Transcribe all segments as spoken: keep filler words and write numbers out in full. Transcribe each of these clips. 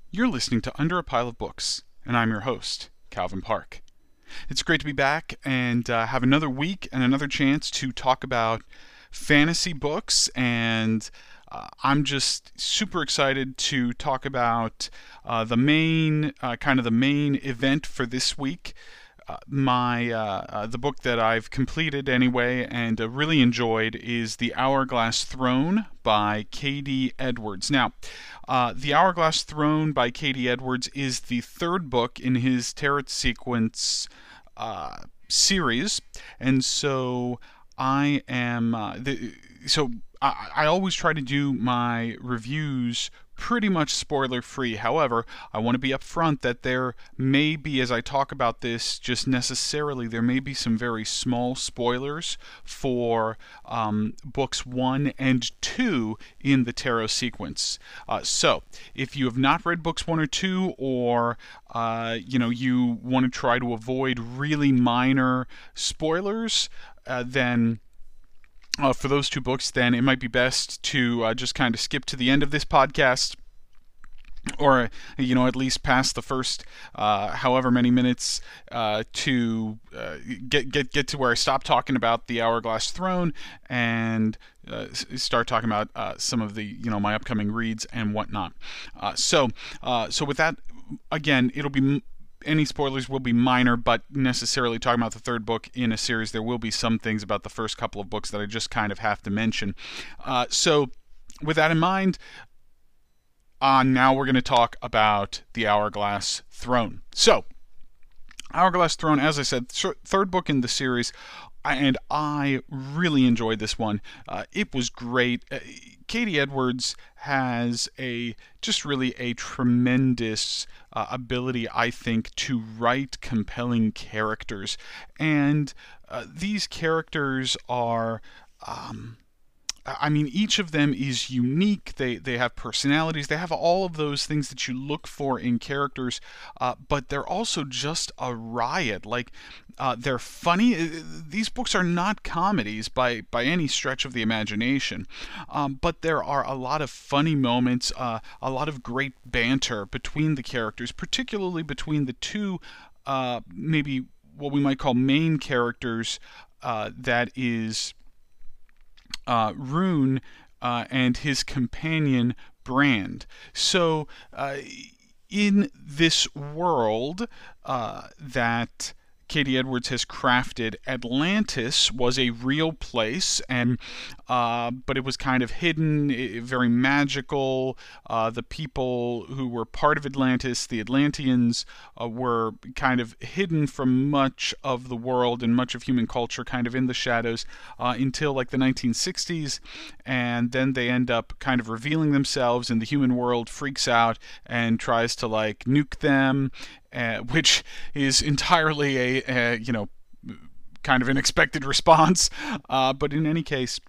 You're listening to Under a Pile of Books, and I'm your host, Calvin Park. It's great to be back and uh, have another week and another chance to talk about fantasy books, and uh, I'm just super excited to talk about uh, the main, uh, kind of the main event for this week. Uh, my uh, uh, the book that I've completed anyway and uh, really enjoyed is The Hourglass Throne by K D Edwards. Now, uh, The Hourglass Throne by K D Edwards is the third book in his Tarot Sequence uh, series, and so I am uh, the, so I, I always try to do my reviews pretty much spoiler free. However, I want to be upfront that there may be, as I talk about this, just necessarily there may be some very small spoilers for um, books one and two in the Tarot Sequence. Uh, so, if you have not read books one or two, or uh, you know you want to try to avoid really minor spoilers, uh, then. Uh, for those two books, then it might be best to uh, just kind of skip to the end of this podcast, or you know at least past the first uh, however many minutes uh, to uh, get get get to where I stop talking about the Hourglass Throne and uh, start talking about uh, some of the you know my upcoming reads and whatnot. Uh, so uh, so with that, again, it'll be. Any spoilers will be minor, but necessarily talking about the third book in a series, there will be some things about the first couple of books that I just kind of have to mention. Uh, so, with that in mind, uh, now we're going to talk about the Hourglass Throne. So, Hourglass Throne, as I said, third book in the series, and I really enjoyed this one. Uh, it was great. Uh, K D Edwards has a just really a tremendous uh, ability, I think, to write compelling characters, and uh, these characters are. Um, I mean, each of them is unique. They they have personalities. They have all of those things that you look for in characters, uh, but they're also just a riot. Like, uh, they're funny. These books are not comedies by, by any stretch of the imagination, um, but there are a lot of funny moments, uh, a lot of great banter between the characters, particularly between the two, uh, maybe what we might call main characters, uh, that is... Uh, Rune uh, and his companion Brand. So, uh, in this world uh, that K D Edwards has crafted, Atlantis was a real place, and uh, but it was kind of hidden, very magical. Uh, the people who were part of Atlantis, the Atlanteans, uh, were kind of hidden from much of the world and much of human culture, kind of in the shadows, uh, until like the nineteen sixties, and then they end up kind of revealing themselves, and the human world freaks out and tries to like nuke them. Uh, which is entirely a, a, you know, kind of an expected response. Uh, but in any case,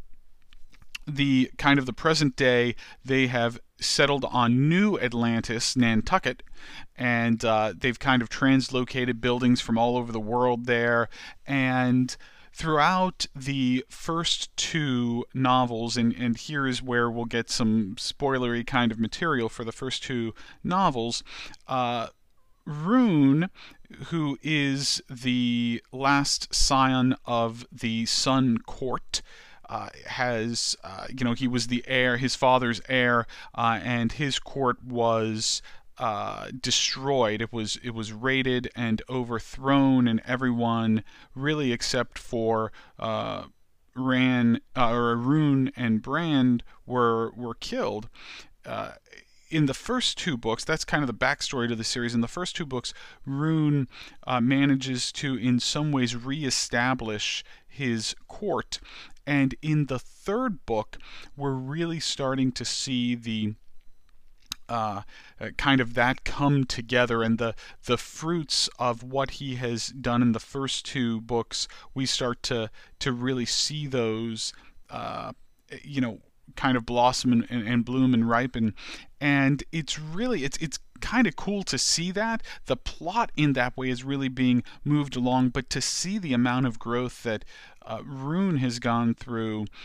the kind of the present day, they have settled on New Atlantis, Nantucket, and uh, they've kind of translocated buildings from all over the world there. And throughout the first two novels, and, and here is where we'll get some spoilery kind of material for the first two novels, uh, Rune, who is the last scion of the Sun Court, uh, has, uh, you know, he was the heir, his father's heir, uh, and his court was uh, destroyed. It was it was raided and overthrown, and everyone, really except for uh, Ran uh, or Rune and Brand, were were killed. Uh, In the first two books, that's kind of the backstory to the series. In the first two books, Rune uh, manages to, in some ways, reestablish his court. And in the third book, we're really starting to see the uh, uh, kind of that come together, and the the fruits of what he has done in the first two books. We start to to really see those, uh, you know. kind of blossom and, and, and bloom and ripen, and it's really it's it's kind of cool to see that the plot in that way is really being moved along, but to see the amount of growth that uh, Rune has gone through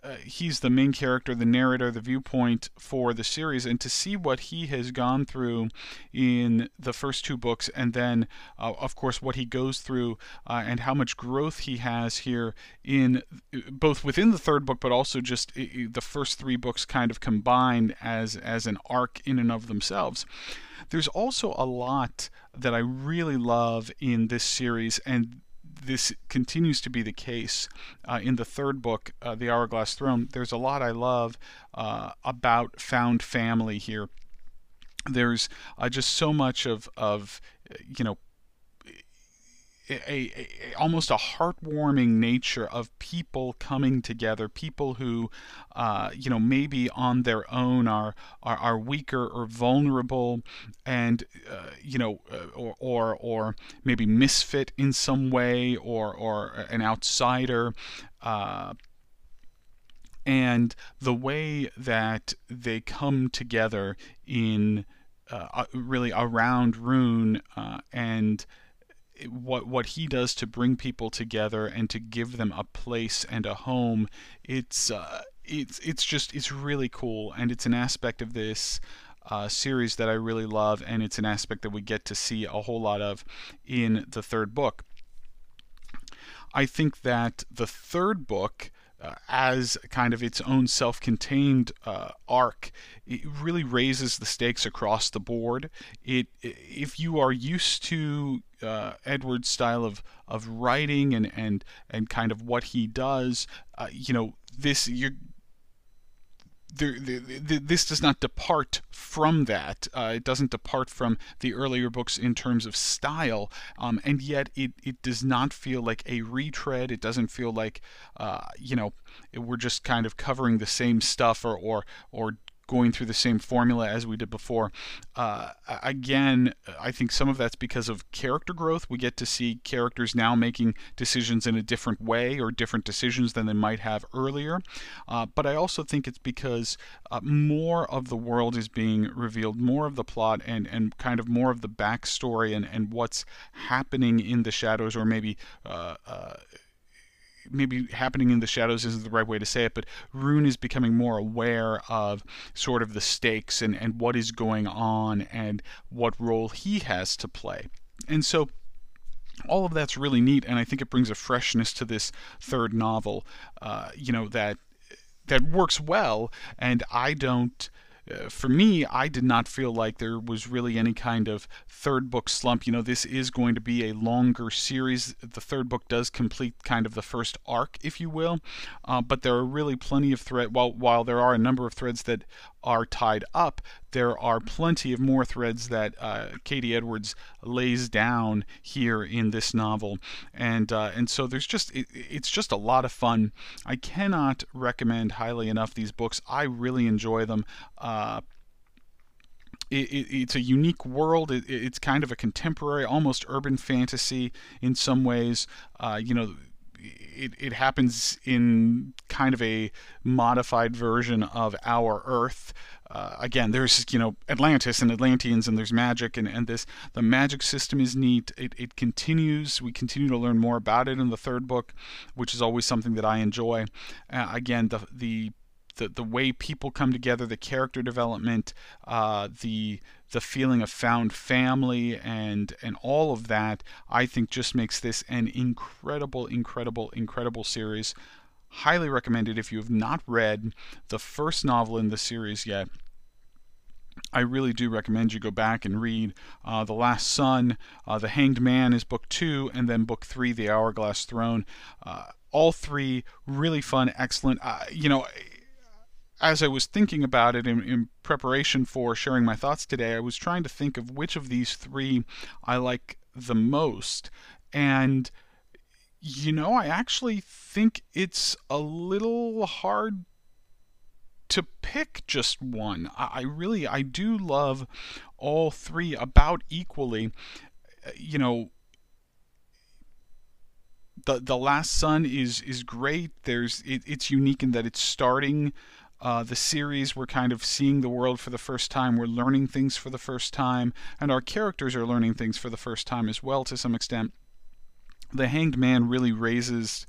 uh, he's the main character, the narrator, the viewpoint for the series, and to see what he has gone through in the first two books, and then, uh, of course, what he goes through uh, and how much growth he has here in both within the third book, but also just the first three books kind of combined as as an arc in and of themselves. There's also a lot that I really love in this series, and this continues to be the case uh, in the third book, uh, The Hourglass Throne. There's a lot I love uh, about found family here. There's uh, just so much of, of you know, A, a, a, almost a heartwarming nature of people coming together, people who, uh, you know, maybe on their own are are, are weaker or vulnerable, and uh, you know, uh, or, or or maybe misfit in some way, or or an outsider. Uh, and the way that they come together in uh, really around Rune uh, and what what he does to bring people together and to give them a place and a home, it's uh, it's it's just it's really cool, and it's an aspect of this uh, series that I really love, and it's an aspect that we get to see a whole lot of in the third book. I think that the third book, Uh, as kind of its own self-contained uh, arc, it really raises the stakes across the board. It, if you are used to uh, Edward's style of of writing and and and kind of what he does, uh, you know, this you're. There, the, the, this does not depart from that. Uh, it doesn't depart from the earlier books in terms of style, um, and yet it, it does not feel like a retread. It doesn't feel like uh, you know we're just kind of covering the same stuff or or or going through the same formula as we did before. Uh, again, I think some of that's because of character growth. We get to see characters now making decisions in a different way, or different decisions than they might have earlier. Uh, but I also think it's because uh, more of the world is being revealed, more of the plot, and, and kind of more of the backstory and, and what's happening in the shadows, or maybe uh, uh, maybe happening in the shadows isn't the right way to say it, but Rune is becoming more aware of sort of the stakes and, and what is going on and what role he has to play. And so all of that's really neat, and I think it brings a freshness to this third novel, uh, you know, that that works well, and I don't Uh, for me, I did not feel like there was really any kind of third book slump. You know, this is going to be a longer series. The third book does complete kind of the first arc, if you will, uh, but there are really plenty of threads. While, while there are a number of threads that are tied up, there are plenty of more threads that uh, Katie Edwards lays down here in this novel, and uh, and so there's just it, it's just a lot of fun. I cannot recommend highly enough these books. I really enjoy them. Uh, It, it, it's a unique world. It, it's kind of a contemporary, almost urban fantasy in some ways. Uh, you know, it, it happens in kind of a modified version of our Earth. Uh, again, there's, you know, Atlantis and Atlanteans, and there's magic, and, and this, the magic system is neat. It, it continues. We continue to learn more about it in the third book, which is always something that I enjoy. Uh, again, the, the The, the way people come together, the character development, uh, the the feeling of found family, and and all of that, I think just makes this an incredible, incredible, incredible series. Highly recommended if you have not read the first novel in the series yet. I really do recommend you go back and read uh, The Last Son. Uh, The Hanged Man is book two, and then book three, The Hourglass Throne. Uh, all three really fun, excellent. Uh, you know. As I was thinking about it in, in preparation for sharing my thoughts today, I was trying to think of which of these three I like the most. And, you know, I actually think it's a little hard to pick just one. I, I really, I do love all three about equally. You know, the the Last Son is is great. There's it, it's unique in that it's starting Uh, the series. We're kind of seeing the world for the first time. We're learning things for the first time, and our characters are learning things for the first time as well, to some extent. The Hanged Man really raises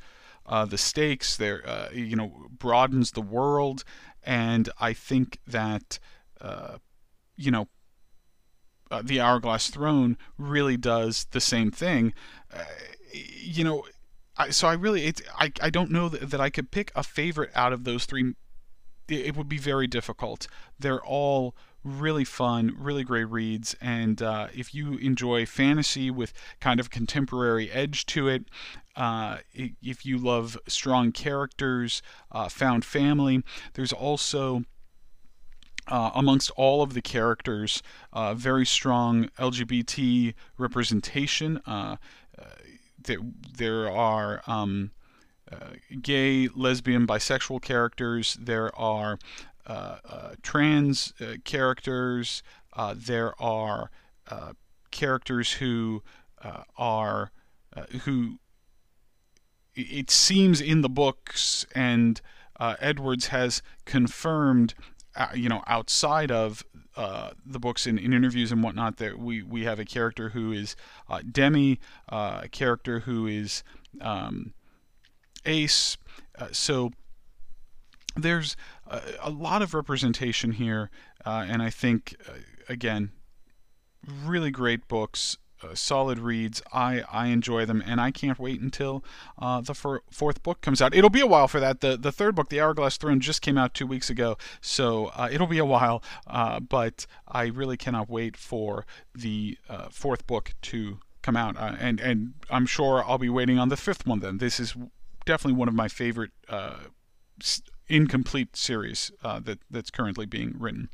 uh, the stakes. There, uh, you know, broadens the world, and I think that uh, you know uh, the Hourglass Throne really does the same thing. Uh, you know, I, so I really, it, I, I don't know that, that I could pick a favorite out of those three. It, it would be very difficult. They're all really fun, really great reads, and uh, if you enjoy fantasy with kind of contemporary edge to it, uh, if you love strong characters, uh, found family, there's also uh, amongst all of the characters, uh, very strong L G B T representation. Uh, uh, there, there are um, uh, gay, lesbian, bisexual characters. There are uh, uh, trans uh, characters. Uh, there are uh, characters who uh, are uh, who it seems in the books, and uh, Edwards has confirmed, uh, you know, outside of uh, the books and in interviews and whatnot, that we, we have a character who is uh, Demi, uh, a character who is um, Ace. Uh, so there's a, a lot of representation here, uh, and I think, uh, again, really great books. Uh, solid reads. I, I enjoy them, and I can't wait until uh, the fir- fourth book comes out. It'll be a while for that. The the third book, The Hourglass Throne, just came out two weeks ago, so uh, it'll be a while, uh, but I really cannot wait for the uh, fourth book to come out, uh, and, and I'm sure I'll be waiting on the fifth one then. This is definitely one of my favorite uh, incomplete series uh, that, that's currently being written.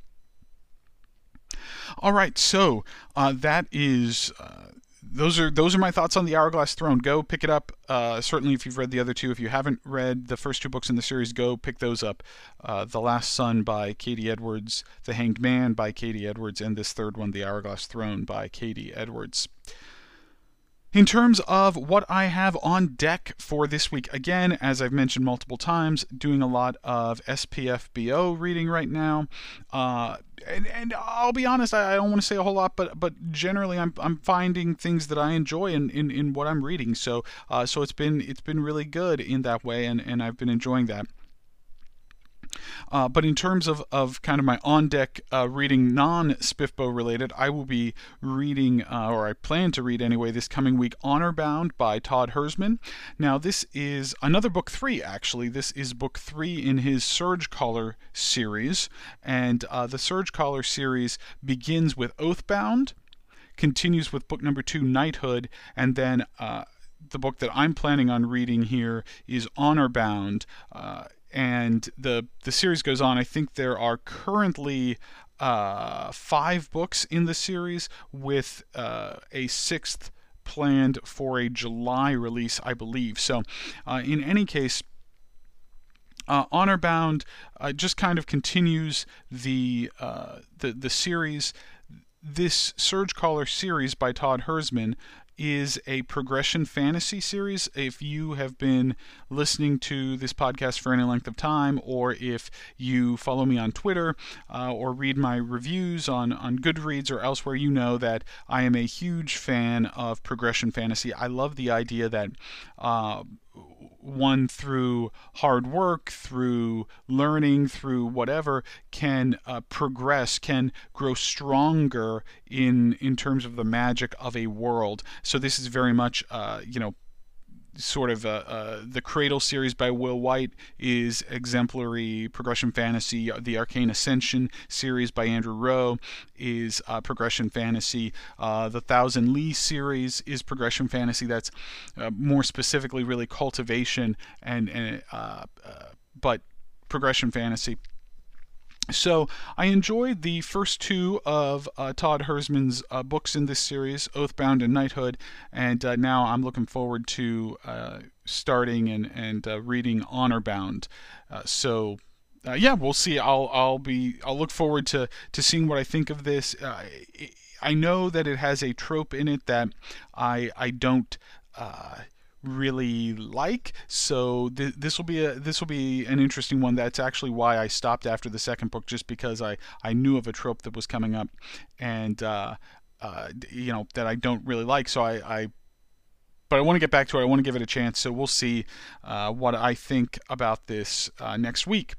All right, so uh, that is uh, those are those are my thoughts on the Hourglass Throne. Go pick it up. Uh, certainly, if you've read the other two, if you haven't read the first two books in the series, go pick those up. Uh, the Last Son by Katie Edwards, The Hanged Man by Katie Edwards, and this third one, The Hourglass Throne by Katie Edwards. In terms of what I have on deck for this week, again, as I've mentioned multiple times, doing a lot of S P F B O reading right now. Uh, and, and I'll be honest, I, I don't want to say a whole lot, but but generally I'm I'm finding things that I enjoy in, in, in what I'm reading. So uh, so it's been it's been really good in that way, and, and I've been enjoying that. Uh, but in terms of, of kind of my on-deck uh, reading, non-S P F B O related, I will be reading, uh, or I plan to read anyway, this coming week, Honor Bound by Todd Hersman. Now, this is another book three, actually. This is book three in his Surge Collar series, and uh, the Surge Collar series begins with Oathbound, continues with book number two, Knighthood, and then uh, the book that I'm planning on reading here is Honor Bound. Uh, And the the series goes on. I think there are currently uh, five books in the series, with uh, a sixth planned for a July release, I believe. So, uh, in any case, uh, Honor Bound uh, just kind of continues the uh, the the series. This Surge Collar series by Todd Hersman is a progression fantasy series. If you have been listening to this podcast for any length of time, or if you follow me on Twitter uh, or read my reviews on, on Goodreads or elsewhere, you know that I am a huge fan of progression fantasy. I love the idea that uh, one, through hard work, through learning, through whatever, can uh, progress, can grow stronger in in terms of the magic of a world. So this is very much, uh, you know, sort of uh, uh, the Cradle series by Will White is exemplary progression fantasy. The Arcane Ascension series by Andrew Rowe is uh, progression fantasy. Uh, the Thousand Lee series is progression fantasy. That's uh, more specifically really cultivation and, and uh, uh, but progression fantasy. So I enjoyed the first two of uh, Todd Hersman's uh, books in this series, Oathbound and Knighthood, and uh, now I'm looking forward to uh, starting and and uh, reading Honor Bound. Uh, so uh, yeah, we'll see. I'll I'll be I'll look forward to to seeing what I think of this. Uh, I know that it has a trope in it that I I don't. Uh, really like, so th- this will be a this will be an interesting one. That's actually why I stopped after the second book, just because I I knew of a trope that was coming up, and uh, uh, you know, that I don't really like. So I, I but I want to get back to it. I want to give it a chance. So we'll see uh, what I think about this uh, next week.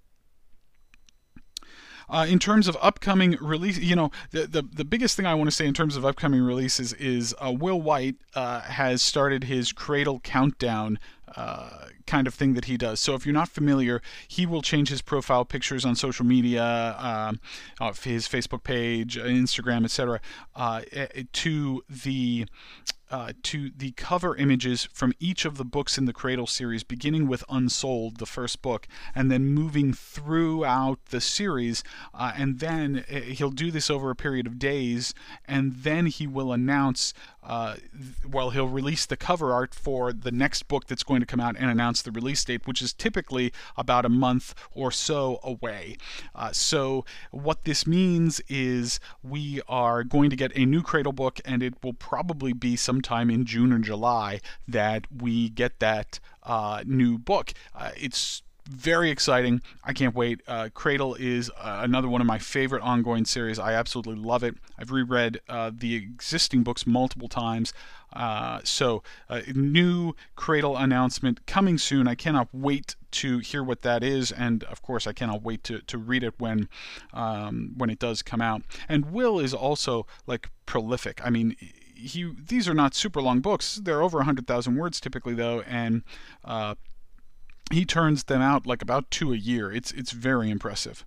Uh, in terms of upcoming release, you know, the, the the biggest thing I want to say in terms of upcoming releases is uh, Will White uh, has started his Cradle Countdown uh, kind of thing that he does. So if you're not familiar, he will change his profile pictures on social media, um, uh, his Facebook page, Instagram, et cetera, uh, to the Uh, to the cover images from each of the books in the Cradle series, beginning with Unsold, the first book, and then moving throughout the series. Uh, and then he'll do this over a period of days, and then he will announce, uh, well, he'll release the cover art for the next book that's going to come out and announce the release date, which is typically about a month or so away. Uh, so what this means is we are going to get a new Cradle book, and it will probably be some sometime in June or July that we get that uh, new book. Uh, it's very exciting. I can't wait. Uh, Cradle is uh, another one of my favorite ongoing series. I absolutely love it. I've reread uh, the existing books multiple times. Uh, so, uh, new Cradle announcement coming soon. I cannot wait to hear what that is, and of course, I cannot wait to, to read it when um, when it does come out. And Will is also like prolific. I mean, he these are not super long books. They're over one hundred thousand words typically, though, and uh, he turns them out like about two a year. It's it's very impressive.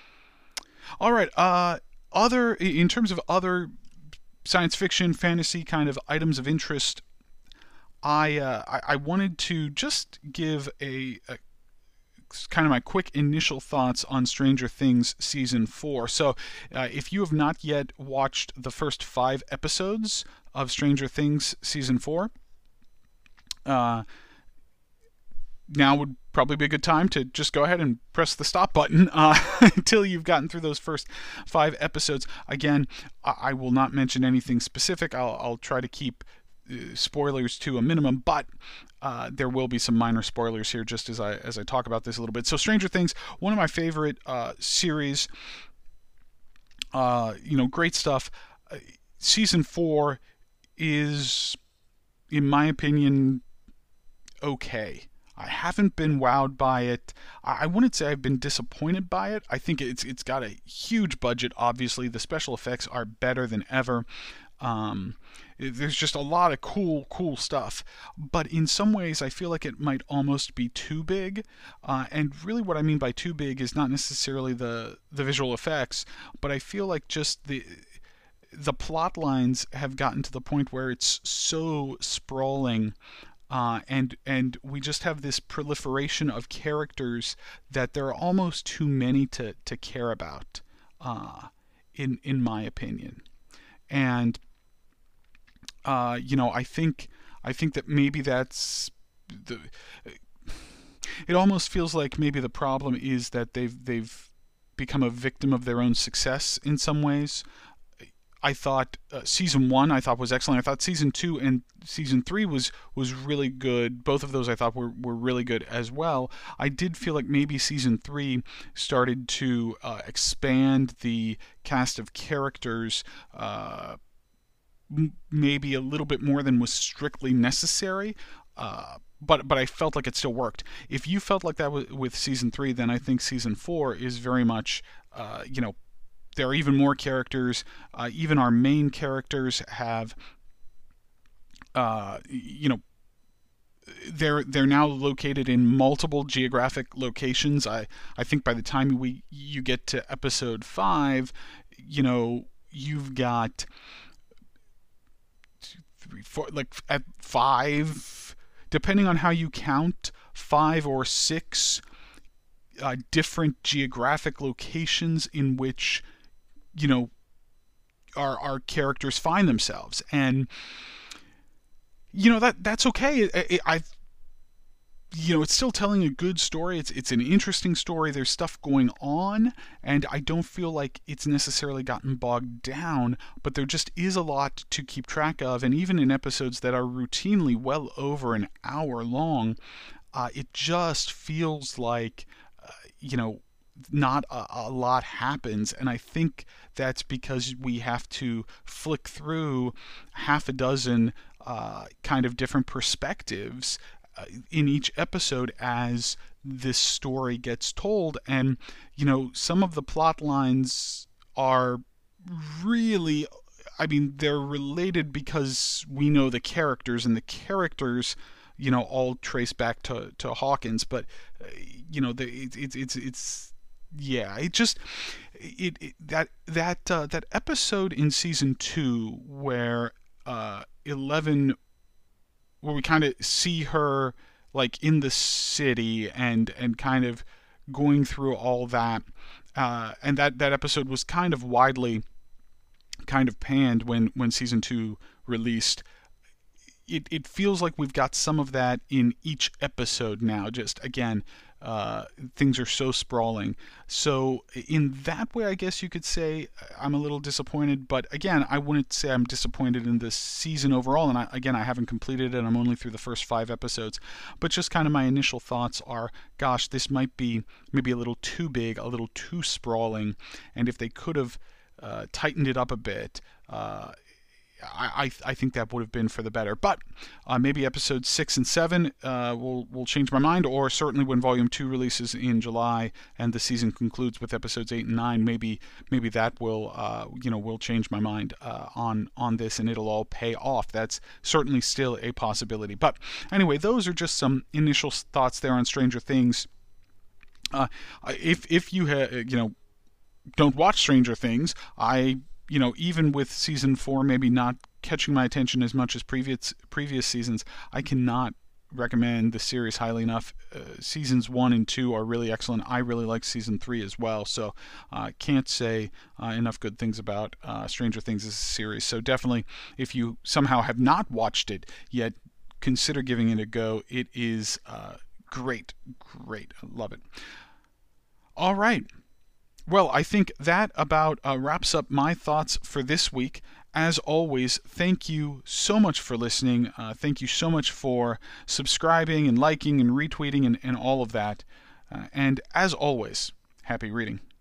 All right, uh, other in terms of other science fiction, fantasy kind of items of interest, I uh, I, I wanted to just give a, a kind of my quick initial thoughts on Stranger Things season four. So, uh, if you have not yet watched the first five episodes of Stranger Things season four, uh, now would probably be a good time to just go ahead and press the stop button uh, until you've gotten through those first five episodes. Again, I will not mention anything specific. I'll, I'll try to keep uh, spoilers to a minimum, but uh, there will be some minor spoilers here just as I as I talk about this a little bit. So, Stranger Things, one of my favorite uh, series. Uh, you know, great stuff. Uh, season four is, in my opinion, okay. I haven't been wowed by it. I wouldn't say I've been disappointed by it. I think it's it's got a huge budget, obviously. The special effects are better than ever. Um, there's just a lot of cool, cool stuff. But in some ways, I feel like it might almost be too big. Uh, and really what I mean by too big is not necessarily the, the visual effects, but I feel like just the... the plot lines have gotten to the point where it's so sprawling, uh, and and we just have this proliferation of characters that there are almost too many to, to care about, uh, in in my opinion. And uh, you know, I think I think that maybe that's the. It almost feels like maybe the problem is that they've they've become a victim of their own success in some ways. I thought uh, season one I thought was excellent. I thought season two and season three was was really good. Both of those I thought were, were really good as well. I did feel like maybe season three started to uh, expand the cast of characters uh, m- maybe a little bit more than was strictly necessary. Uh, but but I felt like it still worked. If you felt like that w- with season three, then I think season four is very much uh, you know. There are even more characters. Uh, even our main characters have, uh, you know, they're they're now located in multiple geographic locations. I, I think by the time we you get to episode five, you know, you've got two, three, four, like at five, depending on how you count, five or six uh, different geographic locations in which, you know, our our characters find themselves. And you know, that that's okay. I, I you know, it's still telling a good story. It's it's an interesting story. There's stuff going on, and I don't feel like it's necessarily gotten bogged down, but there just is a lot to keep track of. And even in episodes that are routinely well over an hour long, uh, it just feels like uh, you know, not a, a lot happens, and I think that's because we have to flick through half a dozen uh, kind of different perspectives uh, in each episode as this story gets told. And you know, some of the plot lines are really, I mean, they're related because we know the characters, and the characters, you know, all trace back to, to Hawkins. But uh, you know, the, it, it, it's it's yeah, it just it, it that that uh, that episode in season two where uh, Eleven, where we kind of see her like in the city and and kind of going through all that, uh, and that that episode was kind of widely kind of panned when when season two released. It, it feels like we've got some of that in each episode now. Just again, uh, things are so sprawling. So in that way, I guess you could say I'm a little disappointed. But again, I wouldn't say I'm disappointed in this season overall. And I, again, I haven't completed it. I'm only through the first five episodes. But just kind of my initial thoughts are, gosh, this might be maybe a little too big, a little too sprawling. And if they could have uh, tightened it up a bit, uh, I, I think that would have been for the better. But uh, maybe episodes six and seven uh, will will change my mind, or certainly when volume two releases in July and the season concludes with episodes eight and nine, maybe maybe that will uh, you know will change my mind uh, on on this, and it'll all pay off. That's certainly still a possibility. But anyway, those are just some initial thoughts there on Stranger Things. Uh, if if you ha- you know don't watch Stranger Things, I you know, even with season four maybe not catching my attention as much as previous previous seasons, I cannot recommend the series highly enough. Uh, seasons one and two are really excellent. I really like season three as well, so I uh, can't say uh, enough good things about uh, Stranger Things as a series. So definitely, if you somehow have not watched it yet, consider giving it a go. It is uh, great, great. I love it. All right. Well, I think that about uh, wraps up my thoughts for this week. As always, thank you so much for listening. Uh, thank you so much for subscribing and liking and retweeting and, and all of that. Uh, and as always, happy reading.